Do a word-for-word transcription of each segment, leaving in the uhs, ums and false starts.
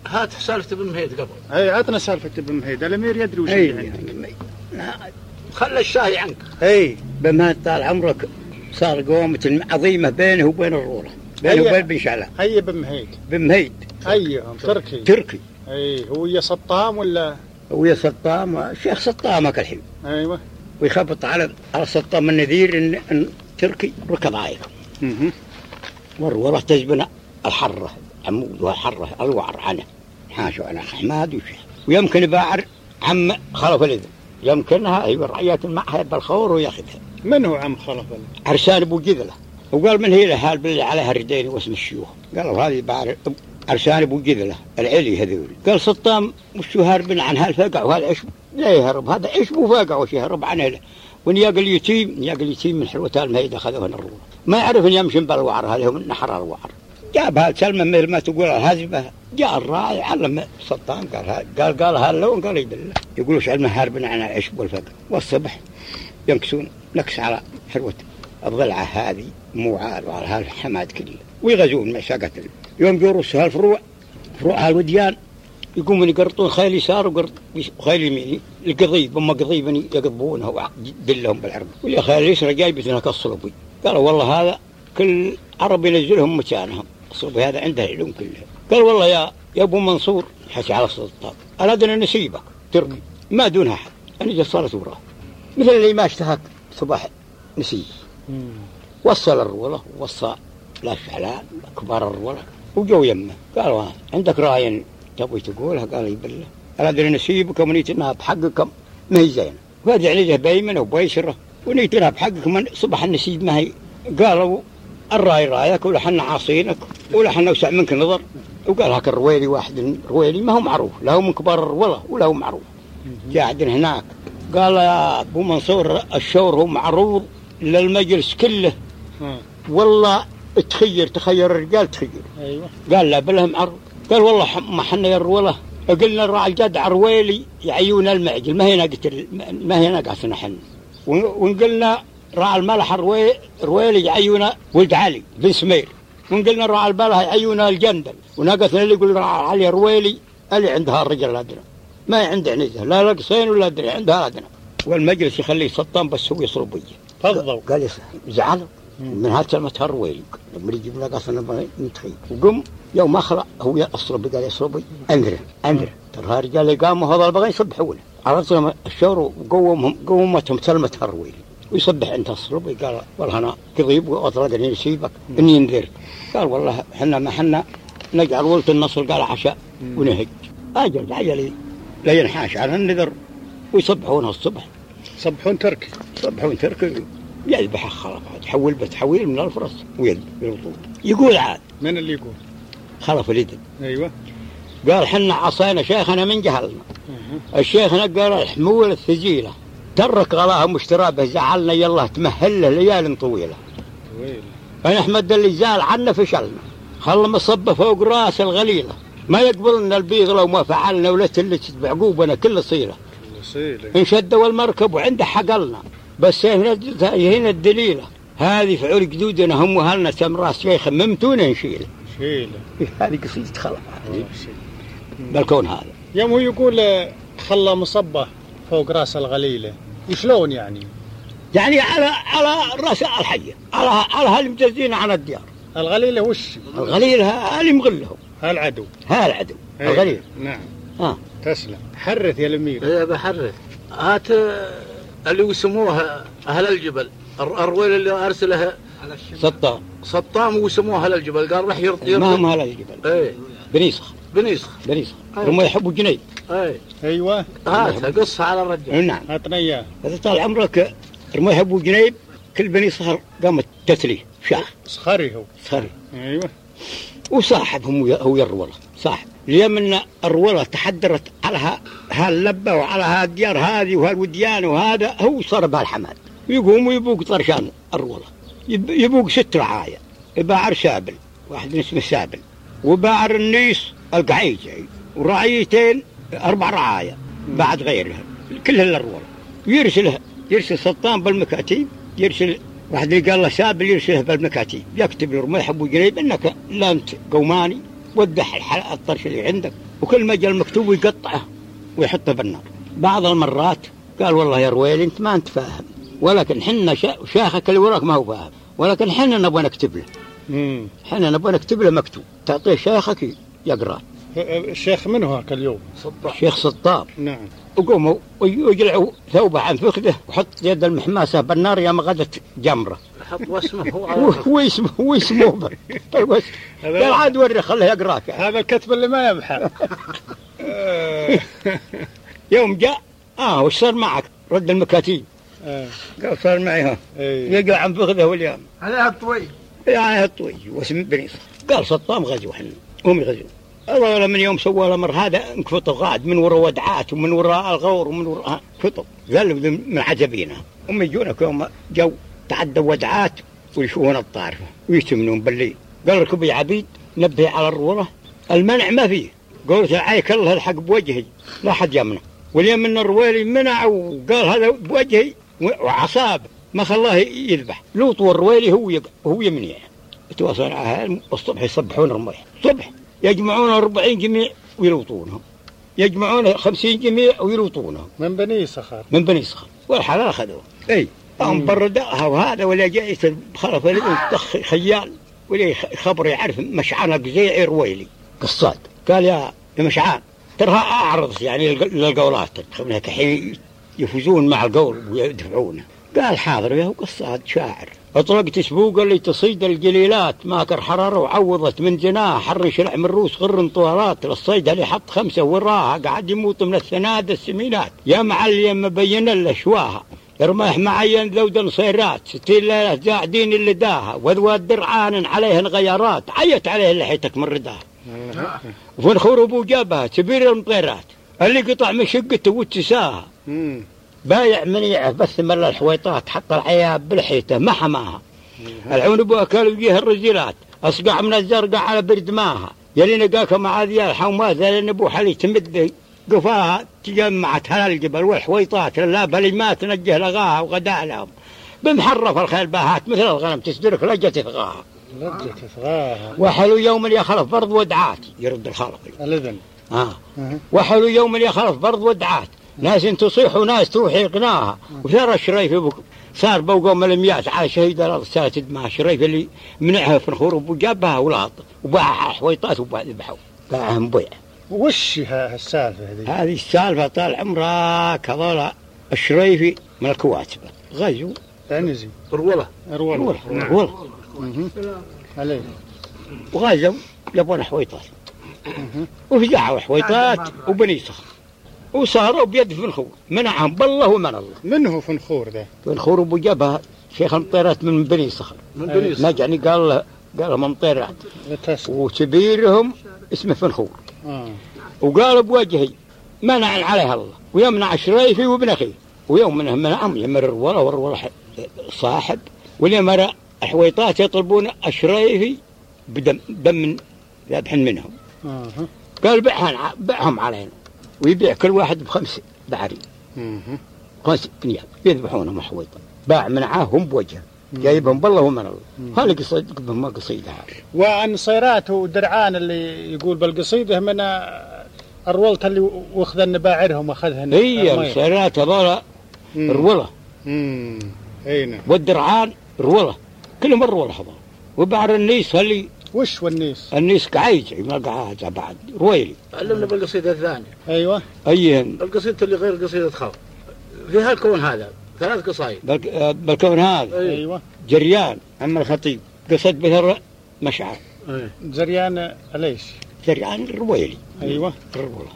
هات سالفة ابن مهيد قبل. اي عطنا سالفة ابن مهيد، الامير يدري وش اللي عندك. خلى الشاهي عنك. اي بن مهيد طال عمرك صار قوامة عظيمة بينه وبين الرورة، بينه وبين بن شعلان. اي بن مهيد؟ بن مهيد ايهم تركي. تركي. اي هو يا سطام ولا؟ هو يا سطام، شيخ سطامك الحين. ايوه. ويخبط على على سطام النذير ان, إن تركي ركب عايكم. اها. والرورة تجبن الحرة عمود والحرة الوعر عنه حاشوا على حماد وشيخ، ويمكن باعر عم خلف الإذن، يمكنها أيوة رعيات المعهد بالخور وياخذها. من هو عم خلف الإذن؟ عرسان أبو جذلة. وقال من هي لهال باللي عليها الردين واسم الشيوخ، قالوا هذه باعر عرسان أبو جذلة العلي هذول. قال سطام وشو هاربن عن هالفقع وهالعشب لا يهرب، هذا عشب وفقع وش يهرب عنه. ونياق اليتيم نياق اليتيم من حلوة المهيد أخذوه الرورة، ما يعرف أن يمشي بالوعر، هذا من نحر الوعر. جابها سلمى مثل ما تقول الهازبة، جاء الراعي علم سطام قال قال قال هاللون قال يدله، يقولوا علمه هاربن عن العشب والفقر. والصبح ينكسون نكس على حلوة الضلعة هذه موعال وعلى هالحماد كله، ويغزون مساقة يوم جورس هالفروع فروع هالوديان، يقومون يقرطون خيل يسار وخيل يمين القضيب، وما قضيبني يقضبونه ودلهم بالعرض، واللي خيل يسرى جايبتنا كالصلبي. قالوا والله هذا كل عرب ينزلهم مكانهم، الصلبي هذا عنده العلوم كلها. قال والله يا يا ابو منصور حكي على السلطان، أرادنا نسيبك تركي ما دونها أحد، أنا جصرت وراه مثل اللي ما اشتهك صباح نسيب. وصل الرولة ووصى لا شعلان كبار الرولة وجو يمه، قالوا عندك راي تبغي تقولها؟ قال لي بالله أرادنا نسيبك ونيتنا بحقكم ما هي زينة، وهذا عليه بيمنه وبيشره ونيتنا بحقكم من صبح النسيب ما هي. قالوا الراي رايك ولحنا عاصينك ولحنا وسع منك نظر. وقال هاك الرويلي واحد رويلي ما هو معروف، لا هو من كبار الرولة ولا هو معروف، قاعد هناك. قال يا ابو منصور الشور هو معروض للمجلس كله، والله تخير تخير الرجال تخير. ايوه. قال لا بلهم عرض. قال والله ما حنا يا الرولة قلنا الراعي الجدع رويلي يعيون المعجل ما هي ناقة ما هي ناقتنا حنا، ونقلنا راعي الملح رويلي يعيون ولد علي بن سمير، ونقلنا راعي البلح يعيون الجندل، وناقتنا اللي يقول راعي علي رويلي اللي عندها الرجل الأدنى ما عنده عنده لا لقصين ولا أدري عندها أدنى. والمجلس يخليه سطام بس هو يصرف بيه. تفضل. قال زعلوا من هذا كلمة هرويلي لما يجيب لنا قصنا نتخيل. وقم يوم أخرى هو يصرف قال يصرف أندره أندره ترى رجال قاموا هذا البغي يصبحون عرفتهم الشور وقومهم قومتهم سلمة هرويلي ويصبح أنت الصرب. قال والله أنا كذيب وأطردني نسيبك إني ينذر. قال والله حنا ما حنا نجعل ولت النصر قال عشاء ونهج أجل عجل لا ينحاش على النذر ويصبحون الصبح صبحون تركي صبحون تركي يذبح خلف تحول بتحويل من الفرس ويذبح بالبطول. يقول عاد من اللي يقول خلف الإذن. أيوة. قال حنا عصينا شيخنا من جهلنا. أه. الشيخنا قال الحمول الثقيلة ترك غلاها مشترابه زعلنا يلا تمهل له ليال طويلة طويلة. أنا أحمد اللي زال عنا فشلنا خلنا مصبه فوق راس الغليلة ما يقبلنا البيض لو ما فعلنا ولا تلت بعقوبنا كل صيلة صيلة انشدوا المركب وعنده حقلنا بس هنا هنا الدليلة هذه فعول جدودنا هم وهلنا تمراس شيخ ممتونا نشيله شيله. هذه قصيدة خلق بالكون هذا. يوم هو يقول خلى مصبه فوق راس الغليلة وشلون يعني؟ يعني على على راس الحية على على هالمجزين عن الديار. الغليلة وش؟ الغليلة اللي مغلهم هالعدو هالعدو الغليل. نعم. ها تسلم. حرث يا الأمير. ايه بحرث. هات اللي يسموها أهل الجبل الرويل اللي أرسلها سطام سطام ويسموها أهل الجبل. قال راح يرد ما هم أهل الجبل. ايه بنيسخ بنيسخ بنيسخ هم يحبوا جنيد. ايه ايوه. هاتها قصها على الرجال. نعم. هاتنا اياه. إذا طال عمرك ما يحبوا جنيب كل بني صهر قامت تتليه شاخ صخري هو صخري. ايوه. وصاحبهم هو الرولة صاحب اليمن الرولة تحدرت على هاللبة وعلى هالديار هذه وهالوديان وهذا هو صار بهالحماد يقوم ويبوق طرشان الرولة يبوق ست رعاية باعر سابل واحد اسمه سابل وباعر النيس القعيجي ورعيتين أربع رعاية بعد غيرها كلها الرولة ويرسلها يرسل سلطان بالمكاتيب يرسل واحد اللي قال له سابل يرسله بالمكاتيب يكتب له ما يحبوا جريب انك لا انت قوماني ودح الحلقة الطرش اللي عندك، وكل ما جاء المكتوب يقطعه ويحطه بالنار. بعض المرات قال والله يا رويلي انت ما انت فاهم، ولكن حنا شاخك اللي وراك ما هو فاهم، ولكن حنا نبغى نكتب له. امم حنا نبغى نكتب له مكتوب، تعطيه شيخك يقرأ. الشيخ من هو هاك اليوم؟ سطام. الشيخ سطام. نعم. وقوموا ويجلعوا ثوبه عن فخذه وحط يد المحماسة بالنار يا ما غدت جمرة. حط واسمه هو هو اسمه هو اسمه قال عاد وري خله يقراك. هذا الكتب اللي ما يمحى. يوم جاء اه وش صار معك؟ رد المكاتيب. آه. قال صار معي ها يقع عن فخذه واليوم عليها الطوي عليها الطوي واسم بنيص. قال سطام غزو حنا هم يغزون الله. ولا من يوم سوى الامر هذا انكفط غاد من وراء ودعات ومن وراء الغور ومن وراء كتب. قال من عجبينا هم يجونك يوم جو تعدوا ودعات ويشوفون الطارفه ويتمنون بالليل. قال ركب يا عبيد نبه على الروله المنع ما فيه. قلت عايك الله الحق بوجهي لا حد يمنع. واليوم من الرويلي منع وقال هذا بوجهي وعصاب ما خلاه يذبح. لوط والرويلي هو يق... هو يمنع. تواصل على الصبح يصبحون رميح الصبح يجمعون أربعين جميع ويلوطونهم، يجمعون خمسين جميع ويلوطونهم من بني صخر من بني صخر والحلال أخذوه. أي هم برداها وهذا ولا جايس خلف الطخ خيال ولا خبر يعرف مشعانك زي رويلي قصاد. قال يا مشعان ترى أعرض يعني للقولات تخبرها كحين يفوزون مع القول ويدفعونه. قال حاضر يا قصاد شاعر. أطلقت سبوق اللي تصيد الجليلات ماكر حرارة وعوضت من جناه حرش لحم الروس غر طوالات للصيد اللي حط خمسة وراها قاعد يموت من الثناد السمينات يا معلم مبين الأشواها يرمح معين ذود نصيرات ستين ليلة زاعدين اللي داها وذوات درعان عليهن غيارات عيت عليه اللي حيتك من رداها وفنخور أبو جابها كبير المطيرات اللي قطع من شقته واتساها بايع منيعه بس مل الحويطات حط العياب بالحيته ما حماها العون ابو اكل وجيه الرجلات اصقع من الزرقاء على برد ماها يلي نقاك مع ذيال حومات لان ابو حلي تمد قفاها تجمعت هلا الجبل والحويطات لا بل ما تنجه لغاها وغداء لهم بمحرف الخيل باهات مثل الغنم تسدرك لجة تثغاها لجة تثغاها وحلو يوم يخلف برض ودعاتي يرد الخلق الاذن اه وحلو يوم يخلف برض ودعات ناس تصيح وناس تروح يقناها وثار الشريف بكم صار بوقوم الميات على شهيد الارض ساتد مع الشريف اللي منعها في الخور وجابها ولاط وباعها حويطات وبعد ذبحوا باعهم بيع. وش هالسالفه هذه؟ هذه السالفه طال عمرك هذول الشريفي من الكواتب غزو عنزي روله روله روله عليه وغزوا يبون حويطات وفجعوا حويطات وبني صخر وصاروا بيد فنخور منعهم بالله ومن الله. من هو فنخور ذا؟ فنخور ابو جبهه شيخ المطيرات من بني صخر من بني صخر نجعني قال له قال لهم مطيرات وكبيرهم اسمه فنخور آه. وقال بوجهي منع عليها الله ويمنع شريفي وابن اخيه ويوم منهم منعهم يمر الروله والروله صاحب واليمر الحويطات يطلبون الشريفي بدم دم ذبح منهم آه. قال بعهم بعهم علينا ويبيع كل واحد بخمسة بعري خمسة بنيان يذبحونهم حويطة باع منعاهم بوجهه جايبهم بالله ومن الله. هذا قصيدة ما قصيدها. والنصيرات ودرعان اللي يقول بالقصيدة من الرولة اللي واخذ النباعرهم واخذها هي النصيرات هذول الرولة اينا والدرعان الرولة كلهم الرولة هذول وبعر النيس اللي وش والنيس؟ النيس قعيج ما قعاج بعد رويلي علمنا بالقصيدة الثانية. ايوه ايهن القصيدة اللي غير قصيدة خاف فيها الكون هذا ثلاث قصايد بالكون هذا ايوه جريان عم الخطيب قصد بثر مشعر أيه. جريان ليش؟ جريان الرويلي ايوه الرولة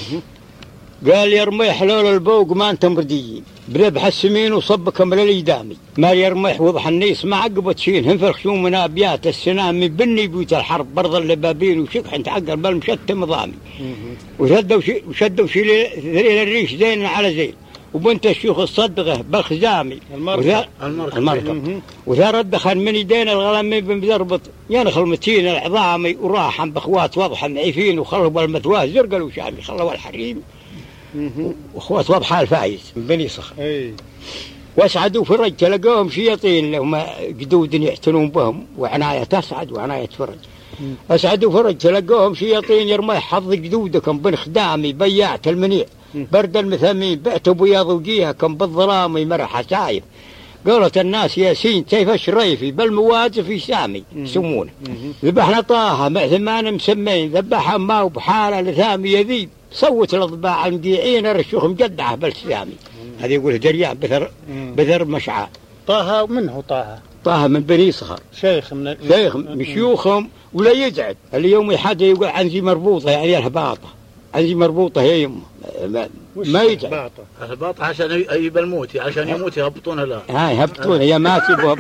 قال يرمي حلول البوق ما انتم رديين بربح السمين وصبكم لليدامي ما يرميح وضح النيس ما عقبة شين هنفر خشوم من ابيات السنام بني بيوت الحرب برض اللبابين وشكح تعقل بالمشت مضامي وشدوا شي وشدوا شي ذريل الريش زين على زين وبنت الشيوخ الصدقه بالخزامي المركب المركب وذا ردخن من يدين الغلامي بمزربط ينخل متين العظامي وراحا باخوات واضحه معيفين وخلوا المثواه زرقل وشامي خلوا الحريم واخوات واضحه الفايز من بني صخر اي واسعدوا فرج تلقوهم شياطين لهم جدود يعتنون بهم وعنايه تسعد وعنايه فرج أسعد فرج تلقوهم شياطين يرمي حظ جدودكم بن خدامي بيعت المنيع برد المثامين بعتوا بياض وجيهكم بالظلام مرح سايف قالت الناس ياسين سيف الشريفي بالمواجف في سامي يسمونه ذبحنا طه مع ثمان مسمين ذبح ما وبحاله لثامي يذيب صوت الاضباع المديعين الرشوخ مجدعه بالسامي. هذا يقول جريان بثر بثر مشعى. طه منه طه طه من بني صخر شيخ من شيخ من شيوخهم ولا يجعد اليوم حد يقول عنزي مربوطه يعني الهباطه عنزي مربوطه هي يمه ما, ما يجعد الهباطه عشان يجيب الموت عشان يموت يهبطونها لا هاي هبطونها هي ما تبغى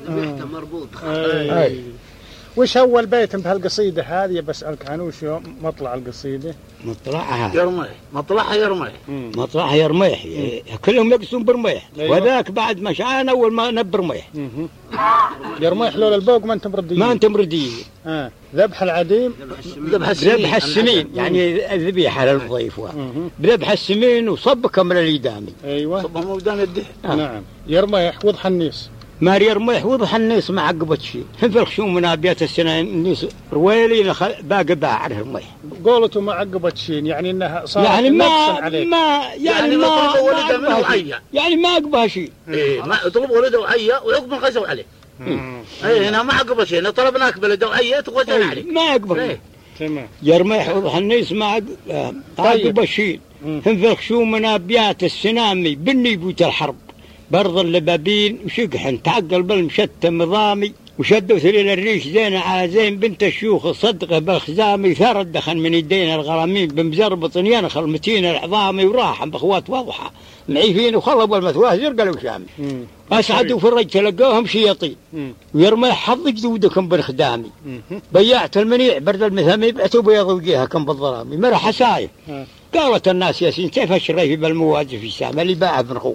مربوطه. وش أول بيت بهالقصيدة هذه بسألك عنه وش مطلع القصيدة؟ مطلعها يرميح مطلعها يرميح مطلعها يرميح كلهم يقصون برميح. أيوة. وذاك بعد مشعان أول ما نبر رميح يرميح لولا البوق ما أنتم رديين ما أنتم رديين. آه. ذبح العديم ذبح السنين, ذبح السنين. يعني الذبيحة للضيف بذبح السمين وصبكم من الإدامي. أيوة صبهم قدام الدح. آه. نعم يرميح وضح النيس ماري يرميح وضح النيس ما عقبت شيء هم في الخشوم من أبيات السنة النيس رويلي باقي باع رميح قولته ما عقبت شيء يعني إنها صارت يعني ما عليك. ما يعني, يعني ما ما عقبها يعني ما عقبها شيء. إيه ما طلب ولده وعيا وعقب غزوا عليه. إيه هنا ما عقبها شيء أنا طلبناك بلده وعيا تغزوا عليه ما عقبها. تمام يرميح وضح النيس ما عقبها شيء هم في الخشوم من أبيات السنامي بني بيوت الحرب برض اللبابين وشقحن تعقل بالمشتم نظامي وشدوا ثليل الريش زينة على زين بنت الشيوخ الصدقة بالخزامي ثار الدخن من يدينا الغرامين بمزربط ينخل متين العظامي وراحم بأخوات واضحة معيفين وخلبوا المثواه زرقل وشامي. أسعدوا في الرج تلقوهم شياطين ويرمي حظ جدودكم بالخدامي بيعت المنيع برد المثامي بعتوا بياض وجيها كم بالظلامي مرح سايف قالت الناس ياسين سيف الشريفي بالمواجف في سام اللي باعه بنخور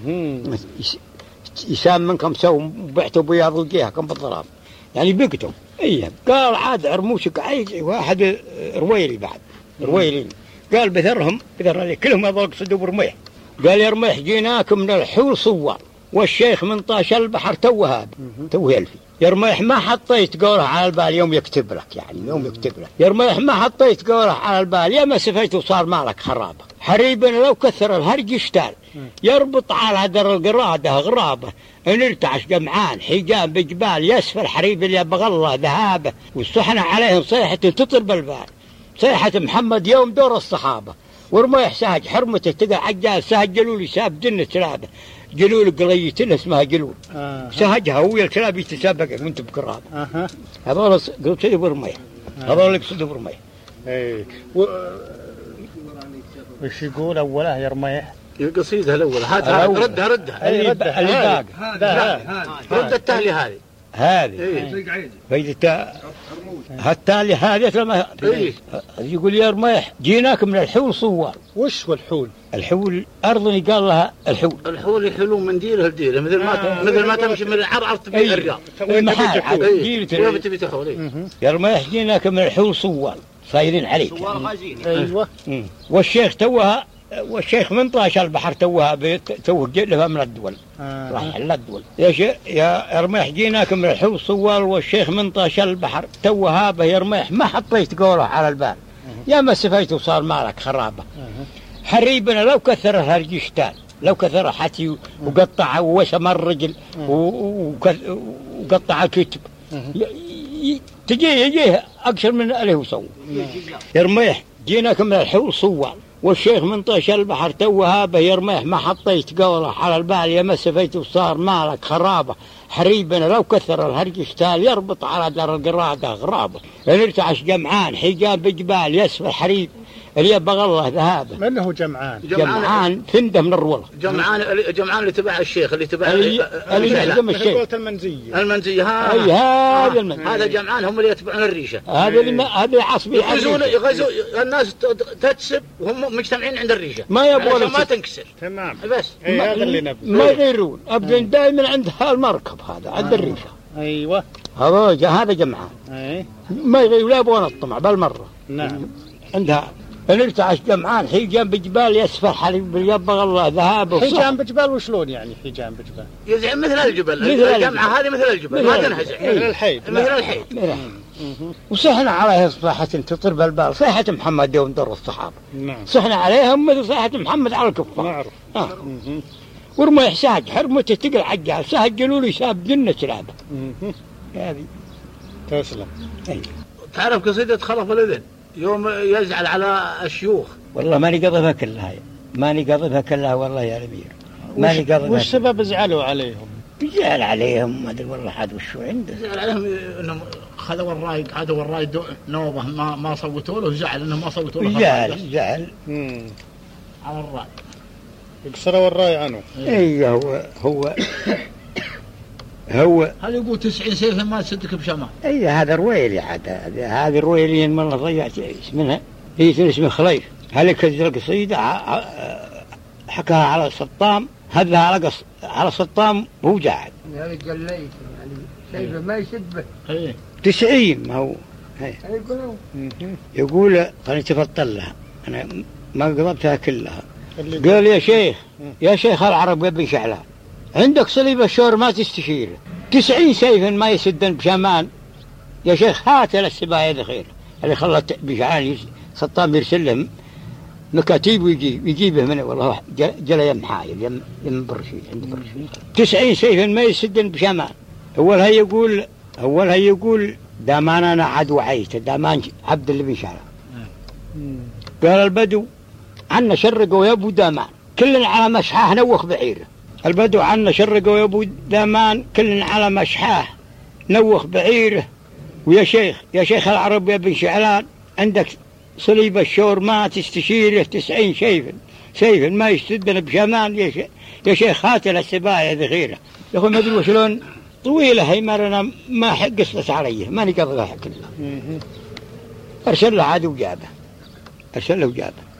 يسام منكم سو بعتوا بياض وجيها كم بالظلام يعني بقتوا. ايه قال عاد عرموشك عايز واحد رويلي بعد رويلي قال بثرهم بثر كلهم هذول قصدوا برميح قال يا رميح جيناك من الحول صور والشيخ من طاش البحر توه هذا توه يلفي يا رميح ما حطيت قوله على البال يوم يكتب لك يعني يوم يكتب لك يا رميح ما حطيت قوله على البال يا ما سفيت وصار مالك خرابه حريبنا لو كثر الهرج يشتال يربط على در القراده غرابه ان ارتعش جمعان حجاب بجبال يسفل حريب اللي بغله ذهابه والصحنه عليهم صيحه تطر بالبال صيحه محمد يوم دور الصحابه ورميح سهج حرمته تقع عجال سهج جلول ساب جنة سلابه جلول قلية اسمها جلول آه. سهجها هو الكلاب يتسابق وانت بكراب اها هذول قلت لي برميح هذول يقصدوا برميح. اي و... وش يقول اوله يا رميح القصيده الاول هذا ردها ردها اللي باقي رد التالي هذه هذه فإذا هالتالي هذه لما يقول يا رميح جيناك من الحول صور. وش هو الحول؟ الحول أرض قال لها الحول الحول يحلون من ديره لديره مثل ما مثل ما تمشي من العرعر تبي الرياض المحال ديره تبي تحول. يا رميح جيناك من الحول صور صايرين عليك. ايوه والشيخ توها والشيخ من طاش البحر توها توه جلها من الدول آه. راح على الدول يا شيخ يا رميح جيناك من الحوص صوال والشيخ من طاش البحر توها به يا رميح ما حطيت قوله على البال آه. يا ما سفيت وصار مالك خرابه آه. حريبنا لو كثر الهرجشتان لو كثر حتي وقطع وشم الرجل آه. وقطع الكتب آه. تجي يجيه اكثر من اللي هو سوى يا رميح جيناك من الحوص صوال والشيخ من طيش البحر توها به يرميح ما حطيت قوله على البال يا ما سفيت وصار مالك خرابه حريبنا لو كثر الهرج اشتال يربط على در القراده غرابه ارتعش جمعان حجاب بجبال يسفل حريب اللي بغله ذهابه. من هو جمعان؟ جمعان ثنده من الروله جمعان جمعان اللي تبع الشيخ اللي تبع اللي يعلم الشيخ المنزيه المنزيه ها اي هذا المن... هذا جمعان هم اللي يتبعون الريشه هذا اللي هذا عصبي يغزون يغزوا الناس تتسب وهم مجتمعين عند الريشه ما يبغون ما تنكسر تمام بس هذا اللي نبي ما يغيرون ابدا دائما عند هالمركب هذا عند الريشه. ايوه هذا هذا جمعان اي ما يغيرون لا يبغون الطمع بالمره. نعم عندها نرتعش جمعان حجام بجبال يسفل حليب يبغى الله ذهاب حجام بجبال وشلون يعني حجام بجبال؟ يزعم مثل الجبل الجمعة هذه مثل الجبل ما تنهزع مثل الحيد مثل الحيد وصحنا عليها صيحة تطر بالبال، صيحة محمد يوم در الصحابة. نعم. صحنا عليها مثل صيحة محمد على الكفار. معروف. آه. ورمى يحساج حرمته تقل عجال سهجلوا لي شاب جنة لعبة. هذه. تسلم. أي. تعرف قصيدة خلف الإذن يوم يزعل على الشيوخ. والله ماني قضبها كلها، ماني قضبها كلها والله يا الأمير. ماني قضبها. وش سبب زعلوا عليهم؟ زعل عليهم ما ادري والله حد وشو عنده. زعل عليهم انهم خذوا الرايد، عادوا الرايد نوبه ما ما صوتوا له، زعل انهم ما صوتوا له. زعل زعل على الراي. كسروا الراي عنه. اي هو هو هو هل يقول تسعين سيف ما تصدق بشمال. اي هذا رويلي عاد، هذه رويلي من الله ضيعت اسمها، هي اسمها خليف. هل كذا القصيده حكاها على سطام، هذا على قص على سطام هو قاعد. هذا قال لي يعني سيفه ما يشبه. ايه تسعين ما هو. يقولوا يقول خليني تفطل لها، انا ما قضبتها كلها. قال يا شيخ يا شيخ العرب قبل شعلان، عندك صليب الشور ما تستشيره، تسعين سيفا ما يسدن بشامان، يا شيخ هات للسبايا الخير اللي خلت بشعلان سطام يرسل لهم مكاتيب ويجيب يجيبه من والله جل يم حايل يم يم برشيد عند برشيد. تسعين سيفا ما يسدن بشامان. أولها يقول أولها يقول دامان أنا عدو عيت دامان عبد اللي بن شعلان. قال البدو عنا شرقوا يا ابو دامان كل على مشحاه نوخ بعيره. البدو عنا شرقوا يا ابو دامان كل على مشحاه نوخ بعيره. ويا شيخ يا شيخ العرب يا بن شعلان عندك صليب الشور ما تستشيره، تسعين سيفا سيفا ما يستدن بشمان، يا شيخ يا شيخ هاتل السبايا ذخيره. يا اخوي ما ادري وشلون طويله هي مرنا ما قصت علي ماني قضيها كلها. ارسل له عاد وجابه، ارسل له وجابه.